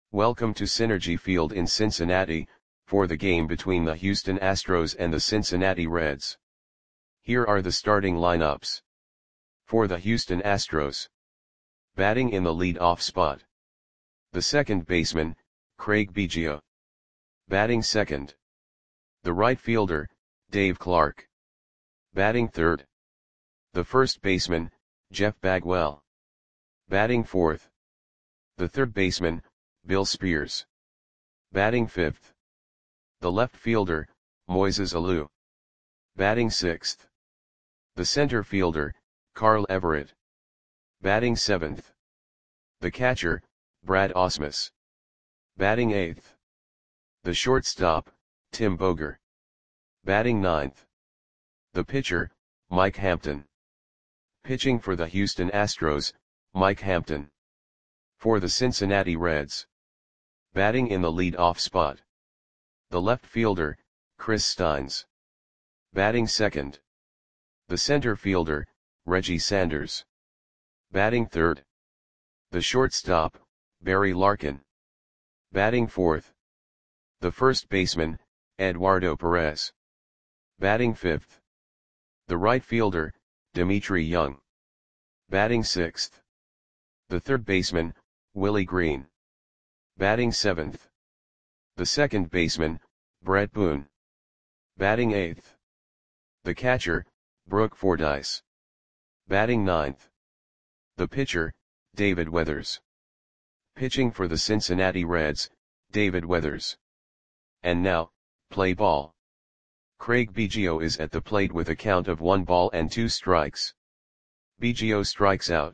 Welcome to Synergy Field in Cincinnati, for the game between the Houston Astros and the Cincinnati Reds. Here are the starting lineups. For the Houston Astros. Batting in the lead-off spot. The second baseman, Craig Biggio. Batting second. The right fielder, Dave Clark. Batting third. The first baseman, Jeff Bagwell. Batting fourth. The third baseman, Bill Spears. Batting fifth. The left fielder, Moises Alou. Batting sixth. The center fielder, Carl Everett. Batting seventh. The catcher, Brad Ausmus. Batting eighth. The shortstop, Tim Boger. Batting ninth. The pitcher, Mike Hampton. Pitching for the Houston Astros, Mike Hampton. For the Cincinnati Reds. Batting in the lead-off spot. The left fielder, Chris Steins. Batting second. The center fielder, Reggie Sanders. Batting third. The shortstop, Barry Larkin. Batting fourth. The first baseman, Eduardo Perez. Batting fifth. The right fielder, Dimitri Young. Batting sixth. The third baseman, Willie Green. Batting seventh. The second baseman, Brett Boone. Batting eighth. The catcher, Brooke Fordyce. Batting ninth. The pitcher, David Weathers. Pitching for the Cincinnati Reds, David Weathers. And now, play ball. Craig Biggio is at the plate with a count of 1 ball and 2 strikes. Biggio strikes out.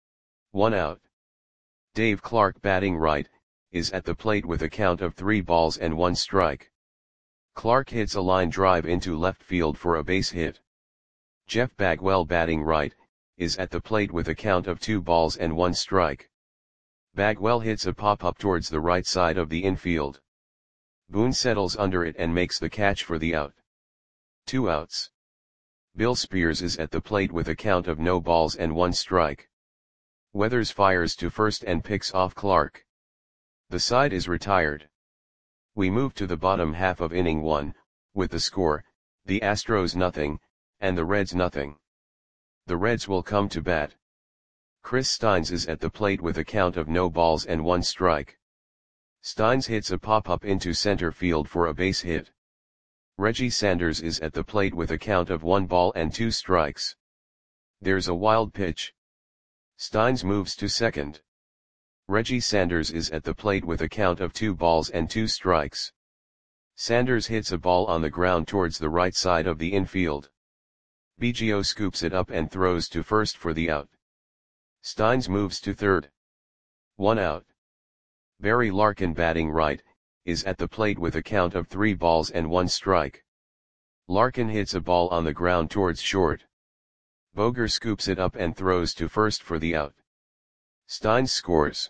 1 out. Dave Clark batting right, is at the plate with a count of 3 balls and 1 strike. Clark hits a line drive into left field for a base hit. Jeff Bagwell batting right, is at the plate with a count of 2 balls and 1 strike. Bagwell hits a pop-up towards the right side of the infield. Boone settles under it and makes the catch for the out. 2 outs. Bill Spears is at the plate with a count of no balls and 1 strike. Weathers fires to first and picks off Clark. The side is retired. We move to the bottom half of inning 1, with the score, the Astros nothing, and the Reds nothing. The Reds will come to bat. Chris Steins is at the plate with a count of no balls and 1 strike. Steins hits a pop-up into center field for a base hit. Reggie Sanders is at the plate with a count of 1 ball and 2 strikes. There's a wild pitch. Steins moves to second. Reggie Sanders is at the plate with a count of 2 balls and 2 strikes. Sanders hits a ball on the ground towards the right side of the infield. Biggio scoops it up and throws to first for the out. Steins moves to third. 1 out. Barry Larkin batting right, is at the plate with a count of 3 balls and 1 strike. Larkin hits a ball on the ground towards short. Boger scoops it up and throws to first for the out. Steins scores.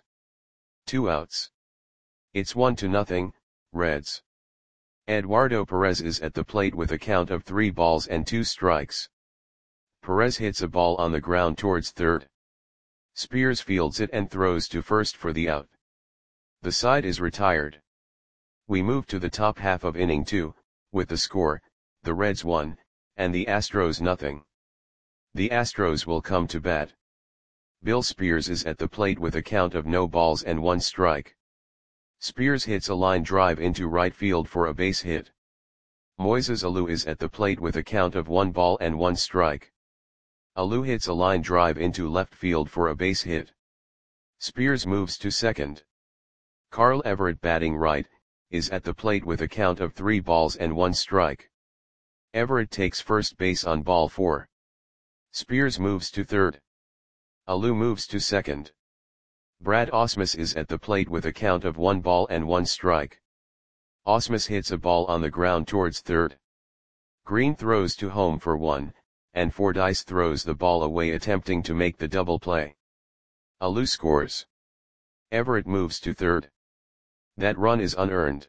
2 outs. It's 1-0, Reds. Eduardo Perez is at the plate with a count of 3 balls and 2 strikes. Perez hits a ball on the ground towards third. Spears fields it and throws to first for the out. The side is retired. We move to the top half of inning 2, with the score, the Reds 1, and the Astros nothing. The Astros will come to bat. Bill Spears is at the plate with a count of no balls and 1 strike. Spears hits a line drive into right field for a base hit. Moises Alou is at the plate with a count of 1 ball and 1 strike. Alou hits a line drive into left field for a base hit. Spears moves to second. Carl Everett batting right, is at the plate with a count of 3 balls and 1 strike. Everett takes first base on ball 4. Spears moves to third. Alou moves to second. Brad Ausmus is at the plate with a count of 1 ball and 1 strike. Ausmus hits a ball on the ground towards third. Green throws to home for 1, and Fordyce throws the ball away attempting to make the double play. Alou scores. Everett moves to third. That run is unearned.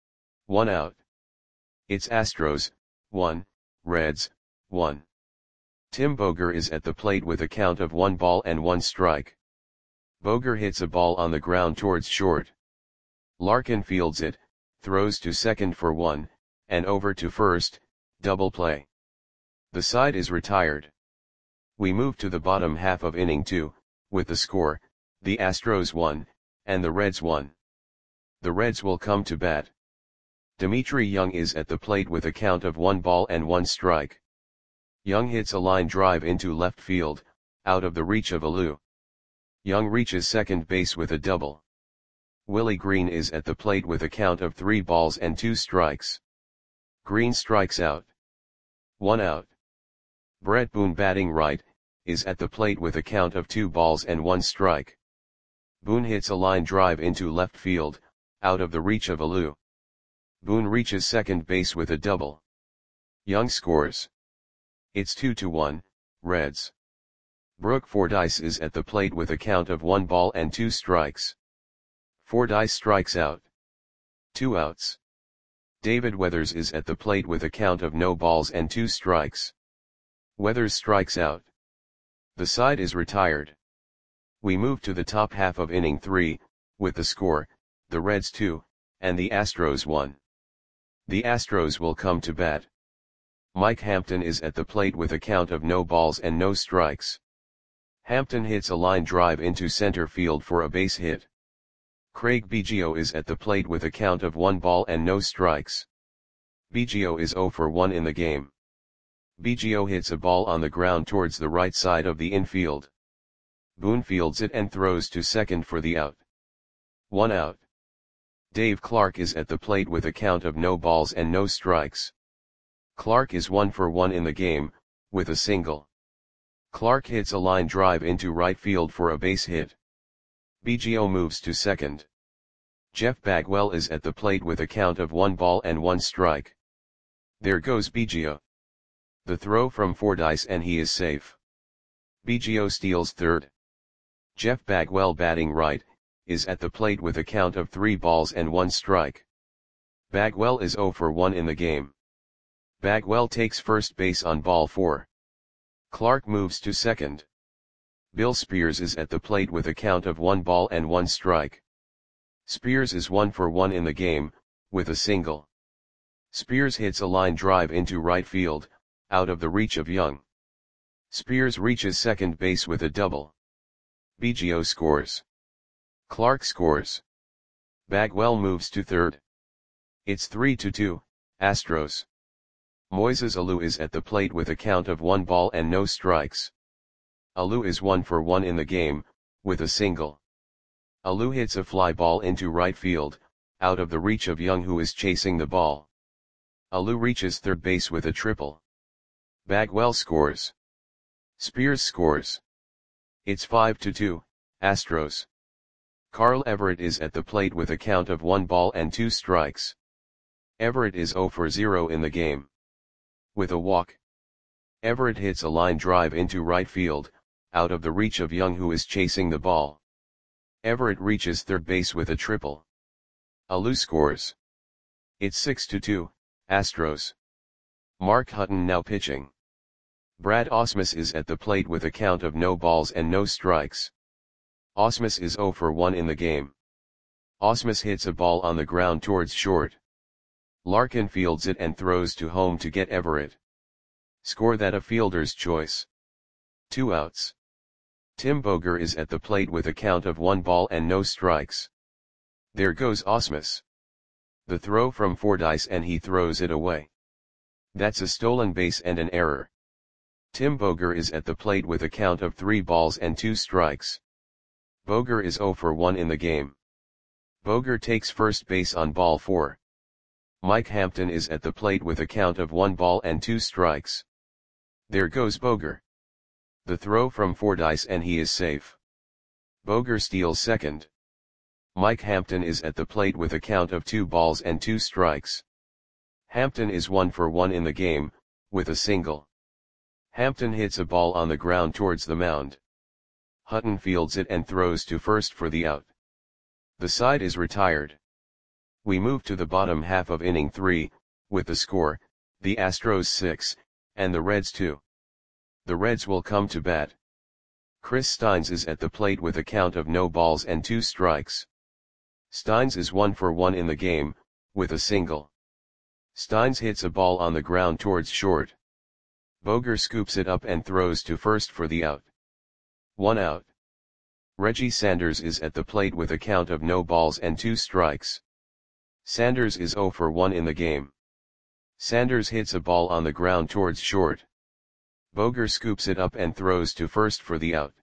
1 out. It's Astros, 1, Reds, 1. Tim Boger is at the plate with a count of 1 ball and 1 strike. Boger hits a ball on the ground towards short. Larkin fields it, throws to second for 1, and over to first, double play. The side is retired. We move to the bottom half of inning 2, with the score, the Astros 1, and the Reds 1. The Reds will come to bat. Dmitry Young is at the plate with a count of 1 ball and 1 strike. Young hits a line drive into left field, out of the reach of Alou. Young reaches second base with a double. Willie Green is at the plate with a count of 3 balls and 2 strikes. Green strikes out. 1 out. Brett Boone, batting right, is at the plate with a count of 2 balls and 1 strike. Boone hits a line drive into left field, out of the reach of Alou. Boone reaches second base with a double. Young scores. It's 2-1, Reds. Brooke Fordyce is at the plate with a count of 1 ball and 2 strikes. Fordyce strikes out. 2 outs. David Weathers is at the plate with a count of no balls and 2 strikes. Weathers strikes out. The side is retired. We move to the top half of inning 3, with the score, the Reds 2, and the Astros 1. The Astros will come to bat. Mike Hampton is at the plate with a count of no balls and no strikes. Hampton hits a line drive into center field for a base hit. Craig Biggio is at the plate with a count of 1 ball and no strikes. Biggio is 0 for 1 in the game. Biggio hits a ball on the ground towards the right side of the infield. Boone fields it and throws to second for the out. 1 out. Dave Clark is at the plate with a count of no balls and no strikes. Clark is 1 for 1 in the game, with a single. Clark hits a line drive into right field for a base hit. Biggio moves to second. Jeff Bagwell is at the plate with a count of 1 ball and 1 strike. There goes Biggio. The throw from Fordyce and he is safe. Biggio steals third. Jeff Bagwell, batting right, is at the plate with a count of 3 balls and 1 strike. Bagwell is 0 for 1 in the game. Bagwell takes first base on ball 4. Clark moves to second. Bill Spears is at the plate with a count of 1 ball and 1 strike. Spears is 1 for 1 in the game, with a single. Spears hits a line drive into right field, out of the reach of Young. Spears reaches second base with a double. Biggio scores. Clark scores. Bagwell moves to third. It's 3-2, Astros. Moises Alou is at the plate with a count of 1 ball and no strikes. Alou is 1 for 1 in the game, with a single. Alou hits a fly ball into right field, out of the reach of Young, who is chasing the ball. Alou reaches third base with a triple. Bagwell scores. Spears scores. It's 5-2, Astros. Carl Everett is at the plate with a count of 1 ball and 2 strikes. Everett is 0 for 0 in the game. With a walk. Everett hits a line drive into right field, out of the reach of Young, who is chasing the ball. Everett reaches third base with a triple. Alou scores. It's 6-2, Astros. Mark Hutton now pitching. Brad Ausmus is at the plate with a count of no balls and no strikes. Ausmus is 0 for 1 in the game. Ausmus hits a ball on the ground towards short. Larkin fields it and throws to home to get Everett. Score that a fielder's choice. 2 outs. Tim Boger is at the plate with a count of 1 ball and no strikes. There goes Ausmus. The throw from Fordyce and he throws it away. That's a stolen base and an error. Tim Boger is at the plate with a count of 3 balls and 2 strikes. Boger is 0 for 1 in the game. Boger takes first base on ball 4. Mike Hampton is at the plate with a count of 1 ball and 2 strikes. There goes Boger. The throw from Fordyce and he is safe. Boger steals second. Mike Hampton is at the plate with a count of 2 balls and 2 strikes. Hampton is 1 for 1 in the game, with a single. Hampton hits a ball on the ground towards the mound. Hutton fields it and throws to first for the out. The side is retired. We move to the bottom half of inning 3, with the score, the Astros 6, and the Reds 2. The Reds will come to bat. Chris Steins is at the plate with a count of no balls and 2 strikes. Steins is 1 for 1 in the game, with a single. Steins hits a ball on the ground towards short. Boger scoops it up and throws to first for the out. 1 out. Reggie Sanders is at the plate with a count of no balls and 2 strikes. Sanders is 0 for 1 in the game. Sanders hits a ball on the ground towards short. Boger scoops it up and throws to first for the out.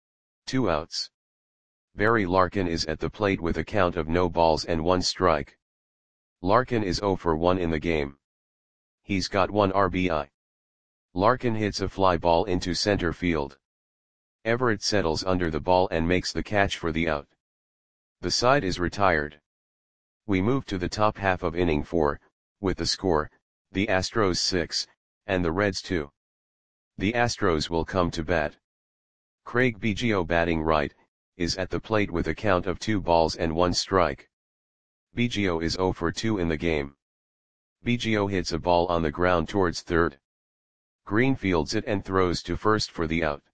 2 outs. Barry Larkin is at the plate with a count of no balls and 1 strike. Larkin is 0 for 1 in the game. He's got 1 RBI. Larkin hits a fly ball into center field. Everett settles under the ball and makes the catch for the out. The side is retired. We move to the top half of inning 4, with the score, the Astros 6, and the Reds 2. The Astros will come to bat. Craig Biggio, batting right, is at the plate with a count of 2 balls and 1 strike. Biggio is 0 for 2 in the game. Biggio hits a ball on the ground towards third. Green fields it and throws to first for the out.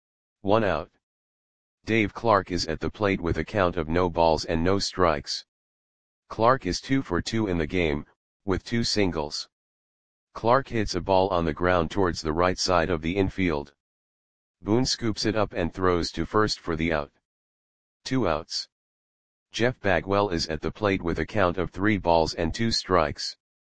1 out. Dave Clark is at the plate with a count of no balls and no strikes. Clark is 2 for 2 in the game, with 2 singles. Clark hits a ball on the ground towards the right side of the infield. Boone scoops it up and throws to first for the out. 2 outs. Jeff Bagwell is at the plate with a count of 3 balls and 2 strikes.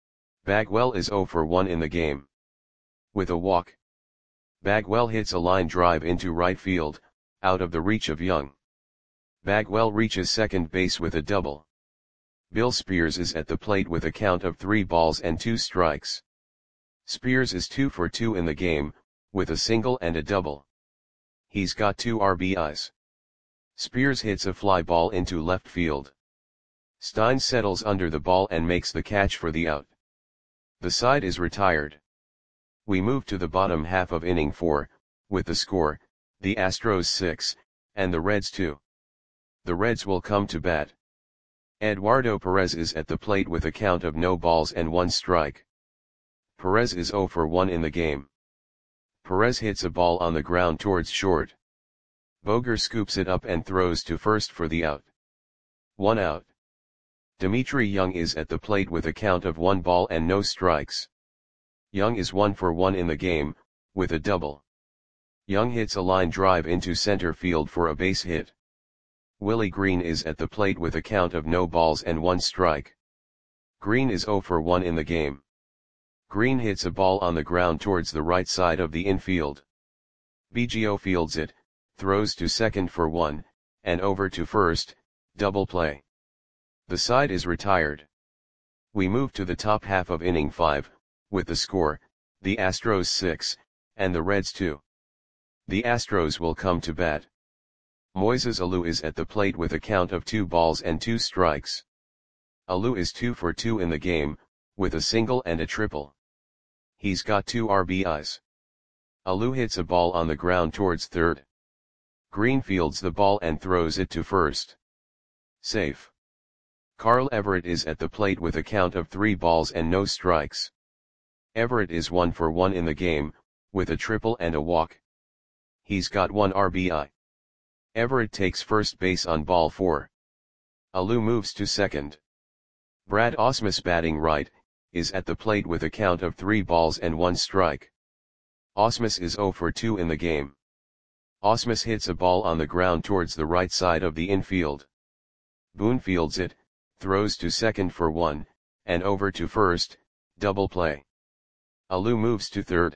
Bagwell is 0 for 1 in the game. With a walk, Bagwell hits a line drive into right field, out of the reach of Young. Bagwell reaches second base with a double. Bill Spears is at the plate with a count of 3 balls and 2 strikes. Spears is 2 for 2 in the game, with a single and a double. He's got 2 RBIs. Spears hits a fly ball into left field. Steins settles under the ball and makes the catch for the out. The side is retired. We move to the bottom half of inning 4, with the score, the Astros 6, and the Reds 2. The Reds will come to bat. Eduardo Perez is at the plate with a count of no balls and 1 strike. Perez is 0 for 1 in the game. Perez hits a ball on the ground towards short. Boger scoops it up and throws to first for the out. 1 out. Dimitri Young is at the plate with a count of 1 ball and no strikes. Young is 1 for 1 in the game, with a double. Young hits a line drive into center field for a base hit. Willie Green is at the plate with a count of no balls and 1 strike. Green is 0 for 1 in the game. Green hits a ball on the ground towards the right side of the infield. Biggio fields it, throws to second for 1, and over to first, double play. The side is retired. We move to the top half of inning 5, with the score, the Astros 6, and the Reds 2. The Astros will come to bat. Moises Alou is at the plate with a count of 2 balls and 2 strikes. Alou is 2 for 2 in the game, with a single and a triple. He's got 2 RBIs. Alou hits a ball on the ground towards third. Green fields the ball and throws it to first. Safe. Carl Everett is at the plate with a count of 3 balls and no strikes. Everett is 1 for 1 in the game, with a triple and a walk. He's got 1 RBI. Everett takes first base on ball 4. Alou moves to second. Brad Ausmus, batting right, is at the plate with a count of 3 balls and 1 strike. Ausmus is 0 for 2 in the game. Ausmus hits a ball on the ground towards the right side of the infield. Boone fields it, throws to second for 1, and over to first, double play. Alou moves to third.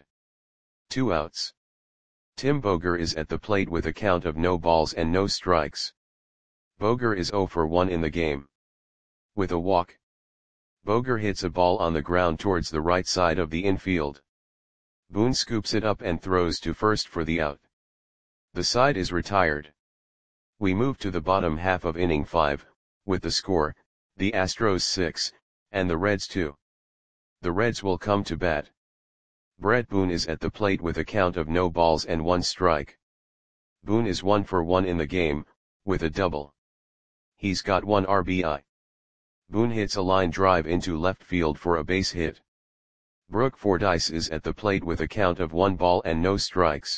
2 outs. Tim Boger is at the plate with a count of no balls and no strikes. Boger is 0 for 1 in the game. With a walk, Boger hits a ball on the ground towards the right side of the infield. Boone scoops it up and throws to first for the out. The side is retired. We move to the bottom half of inning 5, with the score, the Astros 6, and the Reds 2. The Reds will come to bat. Brett Boone is at the plate with a count of no balls and 1 strike. Boone is 1 for 1 in the game, with a double. He's got 1 RBI. Boone hits a line drive into left field for a base hit. Brooke Fordyce is at the plate with a count of 1 ball and no strikes.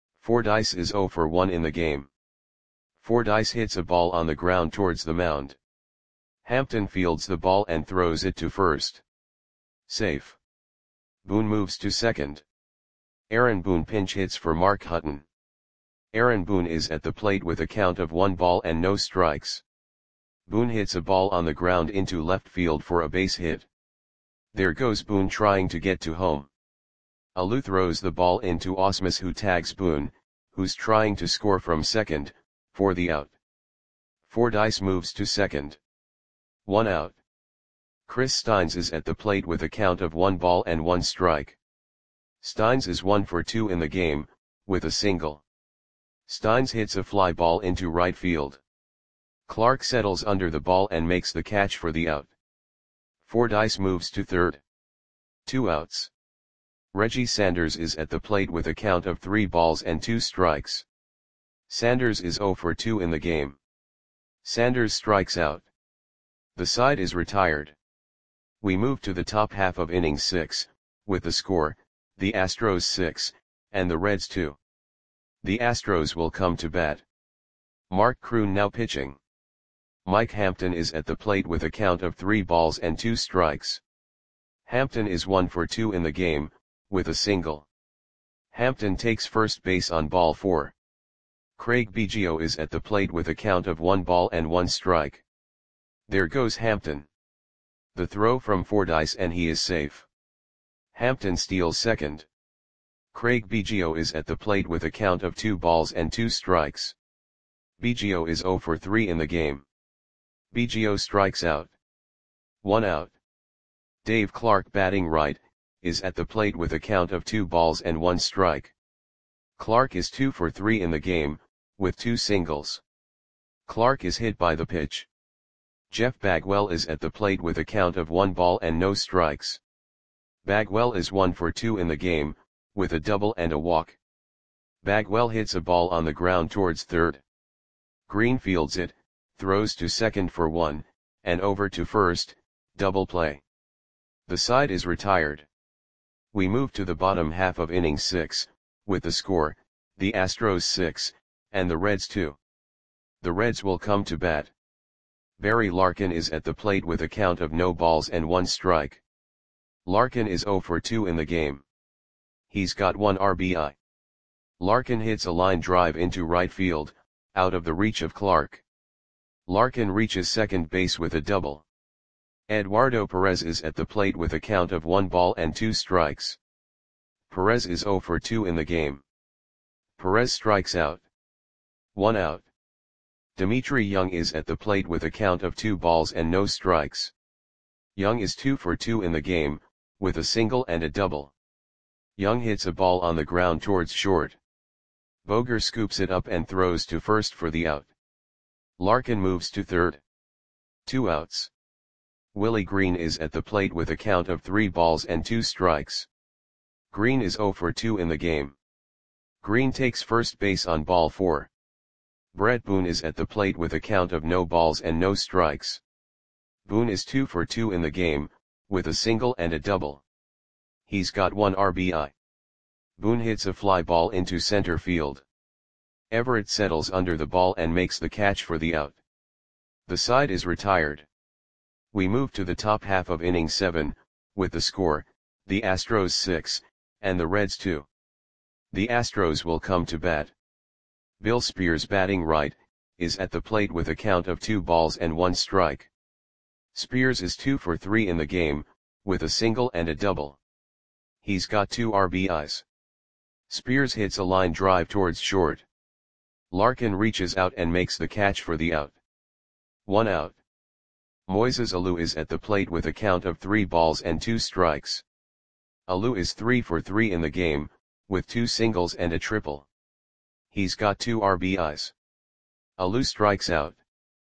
Fordyce is 0 for 1 in the game. Fordyce hits a ball on the ground towards the mound. Hampton fields the ball and throws it to first. Safe. Boone moves to second. Aaron Boone pinch hits for Mark Hutton. Aaron Boone is at the plate with a count of 1 ball and no strikes. Boone hits a ball on the ground into left field for a base hit. There goes Boone trying to get to home. Alou throws the ball into Ausmus, who tags Boone, who's trying to score from second, for the out. Fordyce moves to second. 1 out. Chris Steins is at the plate with a count of 1 ball and 1 strike. Steins is 1 for 2 in the game, with a single. Steins hits a fly ball into right field. Clark settles under the ball and makes the catch for the out. Fordyce moves to third. 2 outs. Reggie Sanders is at the plate with a count of 3 balls and 2 strikes. Sanders is 0 for 2 in the game. Sanders strikes out. The side is retired. We move to the top half of inning 6, with the score, the Astros 6, and the Reds 2. The Astros will come to bat. Mark Kroon now pitching. Mike Hampton is at the plate with a count of 3 balls and 2 strikes. Hampton is 1 for 2 in the game, with a single. Hampton takes first base on ball 4. Craig Biggio is at the plate with a count of 1 ball and 1 strike. There goes Hampton. The throw from Fordyce and he is safe. Hampton steals second. Craig Biggio is at the plate with a count of 2 balls and 2 strikes. Biggio is 0 for 3 in the game. Biggio strikes out. 1 out. Dave Clark, batting right, is at the plate with a count of 2 balls and 1 strike. Clark is 2 for 3 in the game, with 2 singles. Clark is hit by the pitch. Jeff Bagwell is at the plate with a count of 1 ball and no strikes. Bagwell is 1 for 2 in the game, with a double and a walk. Bagwell hits a ball on the ground towards third. Green fields it, throws to second for 1, and over to first, double play. The side is retired. We move to the bottom half of inning 6, with the score, the Astros 6, and the Reds 2. The Reds will come to bat. Barry Larkin is at the plate with a count of no balls and 1 strike. Larkin is 0 for 2 in the game. He's got 1 RBI. Larkin hits a line drive into right field, out of the reach of Clark. Larkin reaches second base with a double. Eduardo Perez is at the plate with a count of 1 ball and 2 strikes. Perez is 0 for 2 in the game. Perez strikes out. 1 out. Dimitri Young is at the plate with a count of 2 balls and no strikes. Young is 2 for 2 in the game, with a single and a double. Young hits a ball on the ground towards short. Boger scoops it up and throws to first for the out. Larkin moves to third. 2 outs. Willie Green is at the plate with a count of 3 balls and 2 strikes. Green is 0 for 2 in the game. Green takes first base on ball 4. Brett Boone is at the plate with a count of no balls and no strikes. Boone is 2 for 2 in the game, with a single and a double. He's got 1 RBI. Boone hits a fly ball into center field. Everett settles under the ball and makes the catch for the out. The side is retired. We move to the top half of inning 7, with the score, the Astros 6, and the Reds 2. The Astros will come to bat. Bill Spears, batting right, is at the plate with a count of 2 balls and 1 strike. Spears is 2 for 3 in the game, with a single and a double. He's got 2 RBIs. Spears hits a line drive towards short. Larkin reaches out and makes the catch for the out. 1 out. Moises Alou is at the plate with a count of 3 balls and 2 strikes. Alou is 3 for 3 in the game, with 2 singles and a triple. He's got 2 RBIs. Alou strikes out.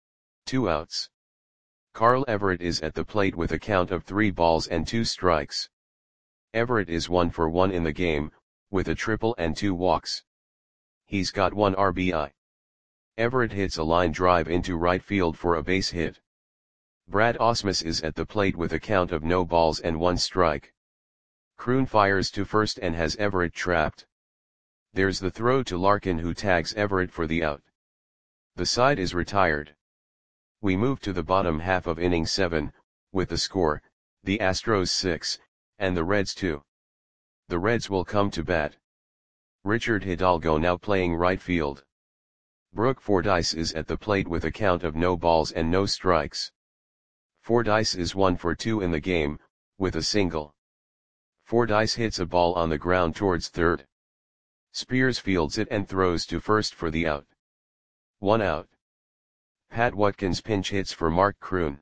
2 outs. Carl Everett is at the plate with a count of 3 balls and 2 strikes. Everett is 1 for 1 in the game, with a triple and 2 walks. He's got 1 RBI. Everett hits a line drive into right field for a base hit. Brad Ausmus is at the plate with a count of no balls and 1 strike. Kroon fires to first and has Everett trapped. There's the throw to Larkin, who tags Everett for the out. The side is retired. We move to the bottom half of inning 7, with the score, the Astros 6, and the Reds 2. The Reds will come to bat. Richard Hidalgo now playing right field. Brooke Fordyce is at the plate with a count of no balls and no strikes. Fordyce is 1 for 2 in the game, with a single. Fordyce hits a ball on the ground towards third. Spears fields it and throws to first for the out. 1 out. Pat Watkins pinch hits for Mark Kroon.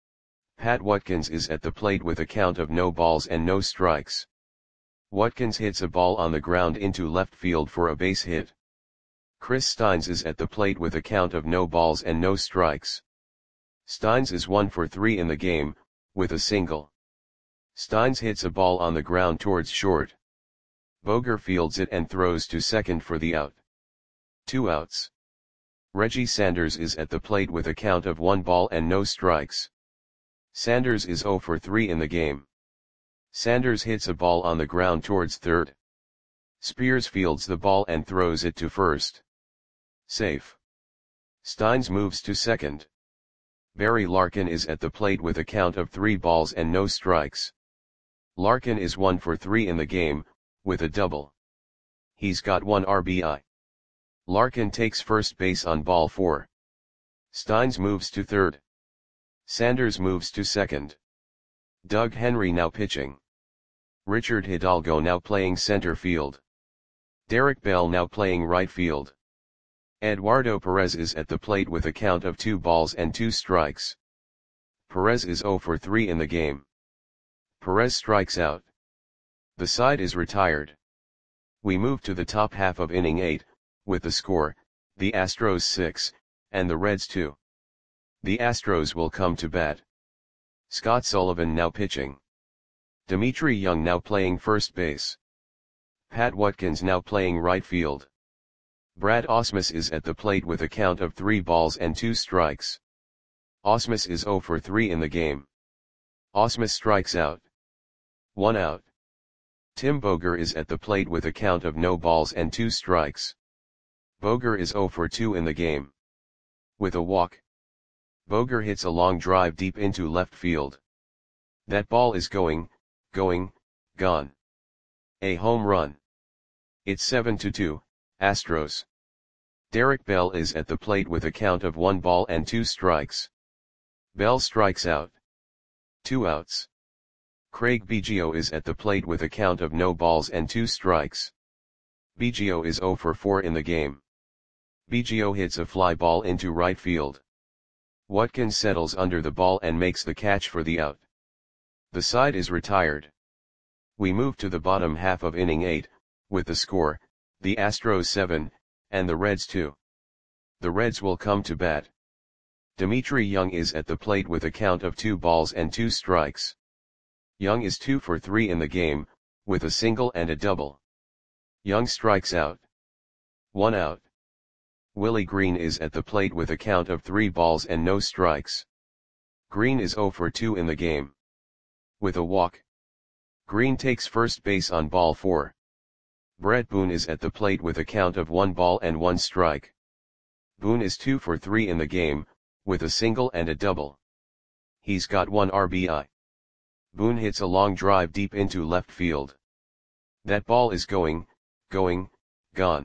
Pat Watkins is at the plate with a count of no balls and no strikes. Watkins hits a ball on the ground into left field for a base hit. Chris Steins is at the plate with a count of no balls and no strikes. Steins is 1 for 3 in the game, with a single. Steins hits a ball on the ground towards short. Boger fields it and throws to second for the out. 2 outs. Reggie Sanders is at the plate with a count of 1 ball and no strikes. Sanders is 0 for 3 in the game. Sanders hits a ball on the ground towards third. Spears fields the ball and throws it to first. Safe. Steins moves to second. Barry Larkin is at the plate with a count of 3 balls and no strikes. Larkin is 1 for 3 in the game, with a double. He's got 1 RBI. Larkin takes first base on ball 4. Steins moves to third. Sanders moves to second. Doug Henry now pitching. Richard Hidalgo now playing center field. Derek Bell now playing right field. Eduardo Perez is at the plate with a count of 2 balls and 2 strikes. Perez is 0 for 3 in the game. Perez strikes out. The side is retired. We move to the top half of inning 8, with the score, the Astros 6, and the Reds 2. The Astros will come to bat. Scott Sullivan now pitching. Dimitri Young now playing first base. Pat Watkins now playing right field. Brad Ausmus is at the plate with a count of 3 balls and 2 strikes. Ausmus is 0 for 3 in the game. Ausmus strikes out. 1 out. Tim Boger is at the plate with a count of no balls and 2 strikes. Boger is 0 for 2 in the game. With a walk. Boger hits a long drive deep into left field. That ball is going, gone. A home run. It's 7-2, Astros. Derek Bell is at the plate with a count of 1 ball and 2 strikes. Bell strikes out. 2 outs. Craig Biggio is at the plate with a count of no balls and 2 strikes. Biggio is 0 for 4 in the game. Biggio hits a fly ball into right field. Watkins settles under the ball and makes the catch for the out. The side is retired. We move to the bottom half of inning 8, with the score, the Astros 7, and the Reds 2. The Reds will come to bat. Dimitri Young is at the plate with a count of 2 balls and 2 strikes. Young is 2 for 3 in the game, with a single and a double. Young strikes out. 1 out. Willie Green is at the plate with a count of 3 balls and no strikes. Green is 0 for 2 in the game. With a walk. Green takes first base on ball 4. Brett Boone is at the plate with a count of 1 ball and 1 strike. Boone is 2 for 3 in the game, with a single and a double. He's got 1 RBI. Boone hits a long drive deep into left field. That ball is going, gone.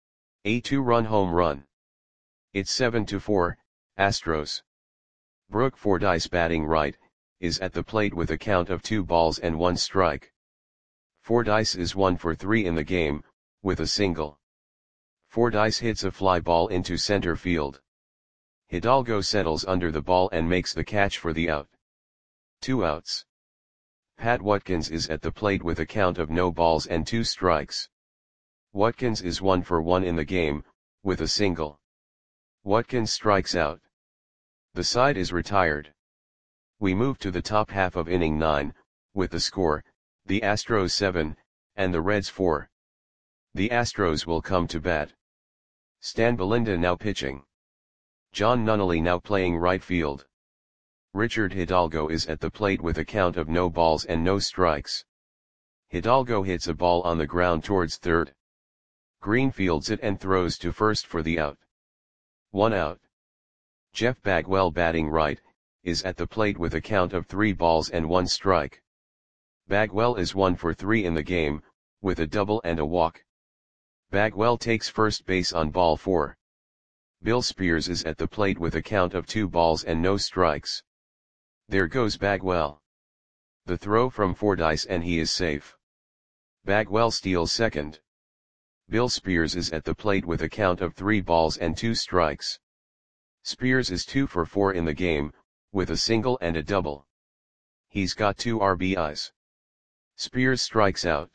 A 2-run home run. It's 7-4, Astros. Brooke Fordyce batting right, is at the plate with a count of 2 balls and 1 strike. Fordyce is 1 for 3 in the game, with a single. Fordyce hits a fly ball into center field. Hidalgo settles under the ball and makes the catch for the out. 2 outs. Pat Watkins is at the plate with a count of no balls and 2 strikes. Watkins is 1 for 1 in the game, with a single. Watkins strikes out. The side is retired. We move to the top half of inning 9, with the score, the Astros 7, and the Reds 4. The Astros will come to bat. Stan Belinda now pitching. John Nunnally now playing right field. Richard Hidalgo is at the plate with a count of no balls and no strikes. Hidalgo hits a ball on the ground towards third. Green fields it and throws to first for the out. 1 out. Jeff Bagwell, batting right, is at the plate with a count of 3 balls and 1 strike. Bagwell is 1 for 3 in the game, with a double and a walk. Bagwell takes first base on ball 4. Bill Spears is at the plate with a count of 2 balls and no strikes. There goes Bagwell. The throw from Fordyce and he is safe. Bagwell steals second. Bill Spears is at the plate with a count of 3 balls and 2 strikes. Spears is 2 for 4 in the game, with a single and a double. He's got 2 RBIs. Spears strikes out.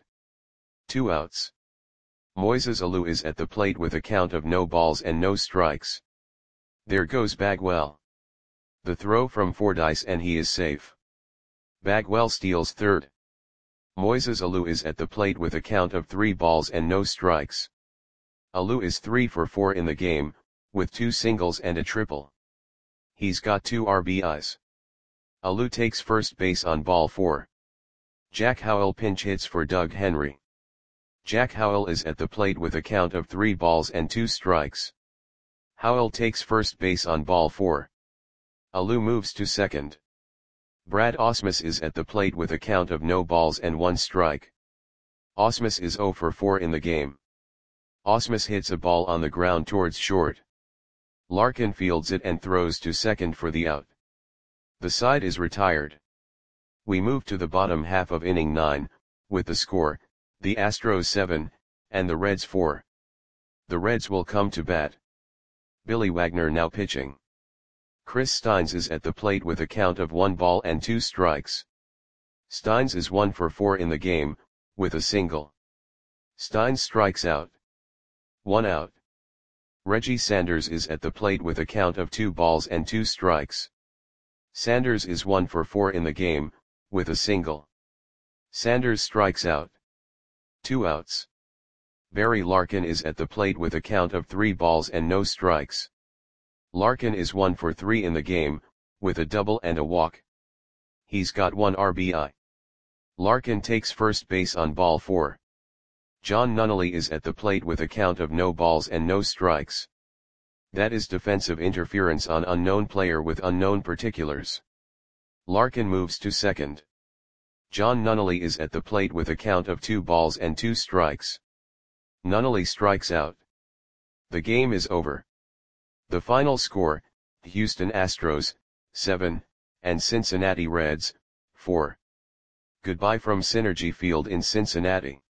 2 outs. Moises Alou is at the plate with a count of no balls and no strikes. There goes Bagwell. The throw from Fordyce and he is safe. Bagwell steals third. Moises Alou is at the plate with a count of 3 balls and no strikes. Alou is 3 for 4 in the game, with 2 singles and a triple. He's got 2 RBIs. Alou takes first base on ball 4. Jack Howell pinch hits for Doug Henry. Jack Howell is at the plate with a count of 3 balls and 2 strikes. Howell takes first base on ball 4. Alou moves to second. Brad Ausmus is at the plate with a count of no balls and 1 strike. Ausmus is 0 for 4 in the game. Ausmus hits a ball on the ground towards short. Larkin fields it and throws to second for the out. The side is retired. We move to the bottom half of inning 9, with the score, the Astros 7, and the Reds 4. The Reds will come to bat. Billy Wagner now pitching. Chris Steins is at the plate with a count of 1 ball and 2 strikes. Steins is 1 for 4 in the game, with a single. Steins strikes out. 1 out. Reggie Sanders is at the plate with a count of 2 balls and 2 strikes. Sanders is 1 for 4 in the game, with a single. Sanders strikes out. 2 outs. Barry Larkin is at the plate with a count of 3 balls and no strikes. Larkin is 1 for 3 in the game, with a double and a walk. He's got 1 RBI. Larkin takes first base on ball 4. John Nunnally is at the plate with a count of no balls and no strikes. That is defensive interference on unknown player with unknown particulars. Larkin moves to second. John Nunnally is at the plate with a count of 2 balls and 2 strikes. Nunnally strikes out. The game is over. The final score, Houston Astros, 7, and Cincinnati Reds, 4. Goodbye from Synergy Field in Cincinnati.